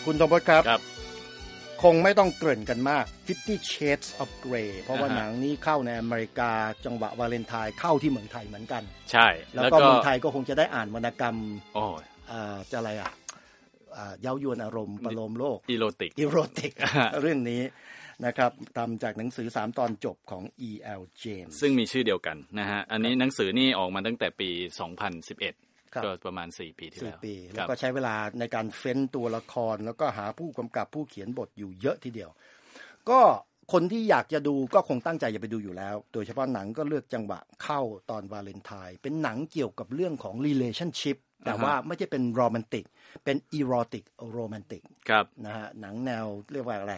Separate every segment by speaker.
Speaker 1: คุณธงพจน์ครับ
Speaker 2: ครับ
Speaker 1: คงไม่ต้องเกริ่นกันมาก Fifty Shades of Grey เพราะว่าหนังนี้เข้าในอเมริกาจังหวะวาเลนไทน์เข้าที่เมืองไทยเหมือนกัน
Speaker 2: ใช่
Speaker 1: แล้วก็เมืองไทยก็คงจะได้อ่านวรรณกรรมจะอะไรเย้ายวนอารมณ์ประโลมโลก
Speaker 2: อีโรติก
Speaker 1: เรื่องนี้นะครับตามจากหนังสือ3ตอนจบของ E.L. James
Speaker 2: ซึ่งมีชื่อเดียวกันนะฮะอันนี้หนังสือนี่ออกมาตั้งแต่ปี 2011ก็ประมาณ4 ปีที่แล้ว
Speaker 1: 4 ปีแล้วก็ใช้เวลาในการเฟ้นตัวละครแล้วก็หาผู้กำกับผู้เขียนบทอยู่เยอะทีเดียวก็คนที่อยากจะดูก็คงตั้งใจจะไปดูอยู่แล้วโดยเฉพาะหนังก็เลือกจังหวะเข้าตอนวาเลนไทน์เป็นหนังเกี่ยวกับเรื่องของ relationship แต่ว่าไม่ใช่เป็นโรแมนติกเป็นอีโรติกโรแมนติกนะฮะหนังแนวเรียกว่าอะไร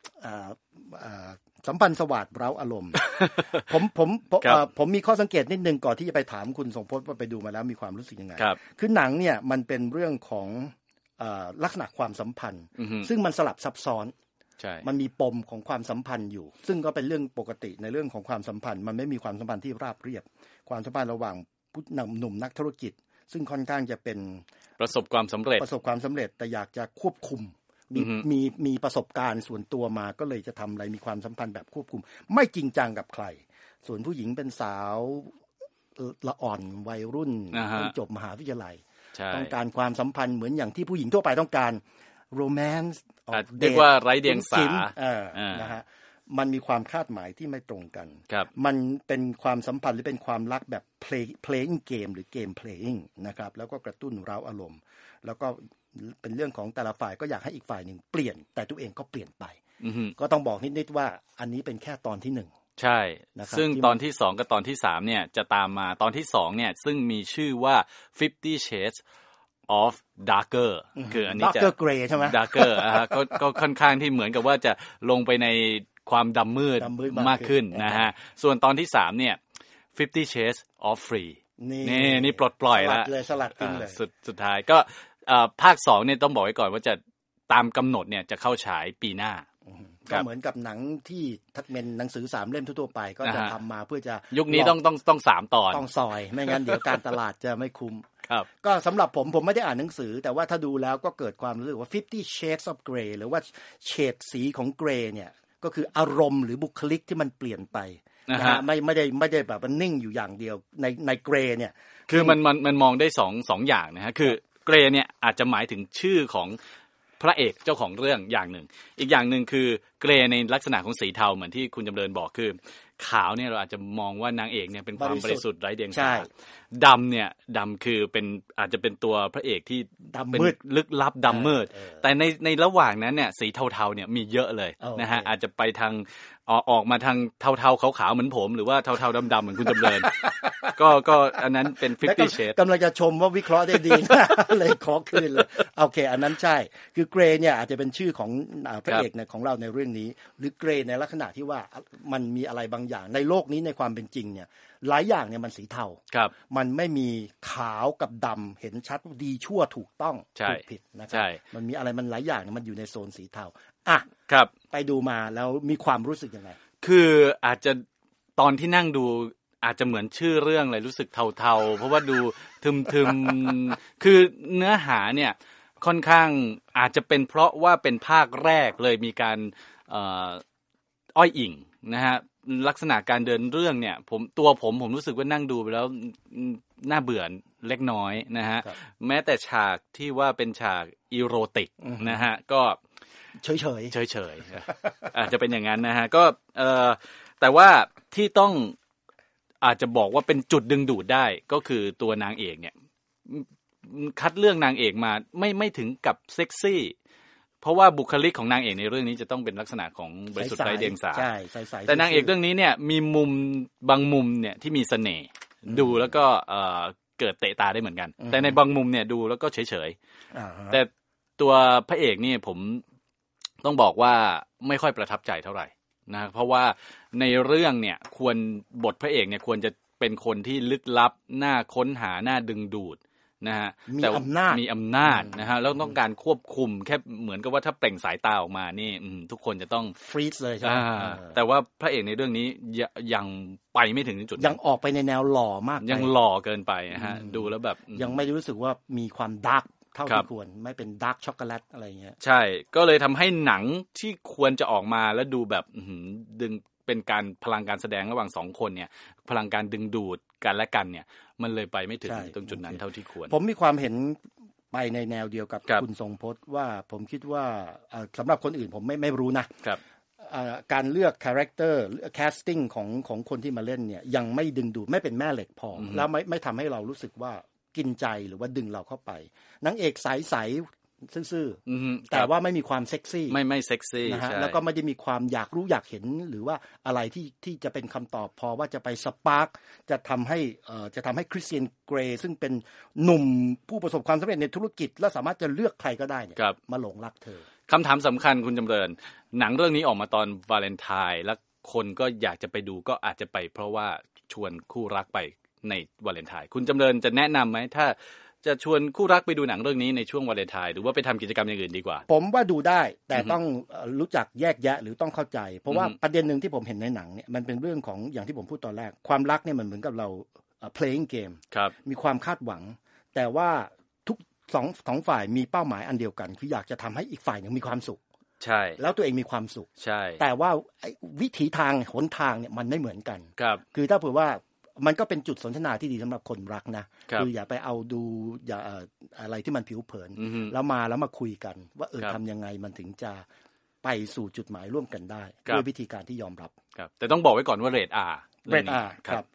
Speaker 1: สัมพันธ์สวัสดิ์เร้าอารมณ์ ผมมีข้อสังเกตนิดนึงก่อนที่จะไปถามคุณทรงพจน์ว่าไปดูมาแล้วมีความรู้สึกยังไงคือหนังเนี่ยมันเป็นเรื่องของลักษณะความสัมพันธ์ซึ่งมันสลับซับซ้อนมันมีปมของความสัมพันธ์อยู่ซึ่งก็เป็นเรื่องปกติในเรื่องของความสัมพันธ์มันไม่มีความสัมพันธ์ที่ราบเรียบความสัมพันธ์ระหว่างผู้หนุ่มนักธุรกิจซึ่งค่อนข้างจะเป็น
Speaker 2: ประสบความสำเร็จ
Speaker 1: แต่อยากจะควบคุมมีประสบการณ์ส่วนตัวมาก็เลยจะทำอะไรมีความสัมพันธ์แบบควบคุมไม่จริงจังกับใครส่วนผู้หญิงเป็นสาวละอ่อนวัยรุ่นต้องจบมหาวิทยาลัยต้องการความสัมพันธ์เหมือนอย่างที่ผู้หญิงทั่วไปต้องการโรแมนต์
Speaker 2: เรียกว่าไร้เดียงสา
Speaker 1: นะฮะมันมีความคาดหมายที่ไม่ตรงกันมันเป็นความสัมพันธ์หรือเป็นความรักแบบ playing game หรือ game playing นะครับแล้วก็กระตุ้นเร้าอารมณ์แล้วก็เป็นเรื่องของแต่ละฝ่ายก็อยากให้อีกฝ่ายหนึ่งเปลี่ยนแต่ตัวเองก็เปลี่ยนไปก็ต้องบอกนิดๆว่าอันนี้เป็นแค่ตอนที่1
Speaker 2: ใช่ซึ่งตอนที่2กับตอนที่3เนี่ยจะตามมาตอนที่2เนี่ยซึ่งมีชื่อว่า 50 Shades of Darker คืออันนี้จะ
Speaker 1: Darker Grey ใช่ไหม
Speaker 2: Darker ก็ค่อนข้างที่เหมือนกับว่าจะลงไปในความดำมืดมากขึ้นนะฮะส่วนตอนที่3เนี่ย50 Shades of Free นี่ปลดปล่อยแล้ว
Speaker 1: สลัดทิ้งเลย
Speaker 2: สุดท้ายก็ภาค2เนี่ยต้องบอกไว้ก่อนว่าจะตามกำหนดเนี่ยจะเข้าฉายปีหน้า
Speaker 1: ก็เหมือนกับหนังที่เป็นหนังสือ3เล่มทั่วไปก็จะทำมาเพื่อจะ
Speaker 2: ยุคนี้ต้อง3ตอน
Speaker 1: ต้องซอยไม่งั้นเดี๋ยวการตลาดจะไม่คุ้มก็สำหรับผมไม่ได้อ่านหนังสือแต่ว่าถ้าดูแล้วก็เกิดความรู้สึกว่า50 Shades of Grey หรือว่าเฉดสีของเกรย์เนี่ยก็คืออารมณ์หรือบุคลิกที่มันเปลี่ยนไปนะฮะไม่ได้แบบมันนิ่งอยู่อย่างเดียวในเกรย์เนี่ย
Speaker 2: คือมันมองได้2อย่างนะฮะคือเกรย์เนี่ยอาจจะหมายถึงชื่อของพระเอกเจ้าของเรื่องอย่างหนึ่งอีกอย่างหนึ่งคือเกรย์ในลักษณะของสีเทาเหมือนที่คุณจำเริญบอกคือขาวเนี่ยเราอาจจะมองว่านางเอกเนี่ยเป็นความบริสุทธิ์ไร้เดียงสาดำคือเป็นอาจจะเป็นตัวพระเอกที่เป็นลึกลับดำมืดแต่ในระหว่างนั้นเนี่ยสีเทาๆเนี่ยมีเยอะเลยนะฮะอาจจะไปทางออกมาทางเทาๆขาวๆเหมือนผมหรือว่าเทาๆดำๆเหมือนคุณจำเริญก็อันนั้นเป็น50 Shades
Speaker 1: กำลังจะชมว่าวิเคราะห์ได้ดีนะเลยขอคืนเลยโอเคอันนั้นใช่คือเกรย์เนี่ยอาจจะเป็นชื่อของพระเอกของเราในเรื่องนี้หรือเกรย์ในลักษณะที่ว่ามันมีอะไรบางอย่างในโลกนี้ในความเป็นจริงเนี่ยหลายอย่างเนี่ยมันสีเทามันไม่มีขาวกับดำเห็นชัดดีชั่วถูกต้องถูกผิดนะครับมันมีอะไรมันหลายอย่างเนี่ยมันอยู่ในโซนสีเทาอ่ะไปดูมาแล้วมีความรู้สึกยังไง
Speaker 2: คืออาจจะตอนที่นั่งดูอาจจะเหมือนชื่อเรื่องเลยรู้สึกเทาๆเพราะว่าดูทึมๆคือเนื้อหาเนี่ยค่อนข้างอาจจะเป็นเพราะว่าเป็นภาคแรกเลยมีการอ้อยอิงนะฮะลักษณะการเดินเรื่องเนี่ยผมรู้สึกว่านั่งดูไปแล้วน่าเบื่อเล็กน้อยนะฮะแม้แต่ฉากที่ว่าเป็นฉากอีโรติกนะฮะก็เฉยอาจจะเป็นอย่างนั้นนะฮะก็แต่ว่าที่ต้องอาจจะบอกว่าเป็นจุดดึงดูดได้ก็คือตัวนางเอกเนี่ยคัดเลือกนางเอกมาไม่ถึงกับเซ็กซี่เพราะว่าบุคลิกของนางเอกในเรื่องนี้จะต้องเป็นลักษณะของบริสุทธิ์ไร้เดียงสาแต่นางเอกเรื่องนี้เนี่ยมีมุมบางมุมเนี่ยที่มีเสน่ห์ดูแล้วก็เกิดเตะตาได้เหมือนกันแต่ในบางมุมเนี่ยดูแล้วก็เฉยๆแต่ตัวพระเอกนี่ผมต้องบอกว่าไม่ค่อยประทับใจเท่าไหร่นะเพราะว่าในเรื่องเนี่ยบทพระเอกเนี่ยควรจะเป็นคนที่ลึกลับน่าค้นหาน่าดึงดูดนะฮะ
Speaker 1: มีอำนาจ
Speaker 2: นะฮะแล้วต้องการควบคุมแค่เหมือนกับว่าถ้าเปล่งสายตาออกมานี่ทุกคนจะต้อง
Speaker 1: ฟรีซเลยใช่ไหม
Speaker 2: แต่ว่าพระเอกในเรื่องนี้ยังไปไม่ถึงจุด
Speaker 1: ยังออกไปในแนวหล่อมาก
Speaker 2: ยังหล่อเกินไปนะฮะดูแล้วแบบ
Speaker 1: ยังไม่รู้สึกว่ามีความดาร์กเท่าที่ควรไม่เป็นดาร์กช็อกโกแลตอะไรเงี้ย
Speaker 2: ใช่ก็เลยทำให้หนังที่ควรจะออกมาแล้วดูแบบดึงเป็นการพลังการแสดงระหว่าง2คนเนี่ยพลังการดึงดูดกันและกันเนี่ยมันเลยไปไม่ถึงตรงจุดนั้นเท่าที่ควร
Speaker 1: ผมมีความเห็นไปในแนวเดียวกับคุณทรงพจน์ว่าผมคิดว่าสำหรับคนอื่นผมไม่รู้นะครับการเลือกคาแรคเตอร์แคสติ้งของคนที่มาเล่นเนี่ยยังไม่ดึงดูดไม่เป็นแม่เหล็กพอแล้วไม่ทำให้เรารู้สึกว่ากินใจหรือว่าดึงเราเข้าไปนางเอกใสซื่อๆแต่ว่าไม่มีความเซ็กซี่
Speaker 2: ไม่เซ็กซี่
Speaker 1: นะฮะแล้วก็ไม่ได้มีความอยากรู้อยากเห็นหรือว่าอะไรที่จะเป็นคำตอบพอว่าจะไปสปาร์คจะทำให้คริสเตียนเกรย์ซึ่งเป็นหนุ่มผู้ประสบความสำเร็จในธุรกิจและสามารถจะเลือกใครก็ได้เนี่ยมาหลงรักเธอ
Speaker 2: คำถามสำคัญคุณจำเริญหนังเรื่องนี้ออกมาตอนวาเลนไทน์แล้วคนก็อยากจะไปดูก็อาจจะไปเพราะว่าชวนคู่รักไปในวาเลนไทน์คุณจำเริญจะแนะนำไหมถ้าจะชวนคู่รักไปดูหนังเรื่องนี้ในช่วงวาเลนไทน์หรือว่าไปทำกิจกรรมอย่างอื่นดีกว่า
Speaker 1: ผมว่าดูได้แต่ต้องรู้จักแยกแยะหรือต้องเข้าใจเพราะว่าประเด็นหนึ่งที่ผมเห็นในหนังเนี่ยมันเป็นเรื่องของอย่างที่ผมพูดตอนแรกความรักเนี่ยมันเหมือนกับเรา playing game มีความคาดหวังแต่ว่าทุกสองฝ่ายมีเป้าหมายอันเดียวกันคืออยากจะทำให้อีกฝ่ายนึงมีความสุข
Speaker 2: ใช่
Speaker 1: แล้วตัวเองมีความสุข
Speaker 2: ใช่
Speaker 1: แต่ว่าวิถีทางหนทางเนี่ยมันไม่เหมือนกันคือถ้าเผื่อว่ามันก็เป็นจุดสนทนาที่ดีสำหรับคนรักนะคืออย่าไปเอาดูอย่าอะไรที่มันผิวเผินแล้วมาคุยกันว่าทำยังไงมันถึงจะไปสู่จุดหมายร่วมกันได้ด้วยวิธีการที่ยอมรับ
Speaker 2: แต่ต้องบอกไว้ก่อนว่าเรท R
Speaker 1: เรท R ครับ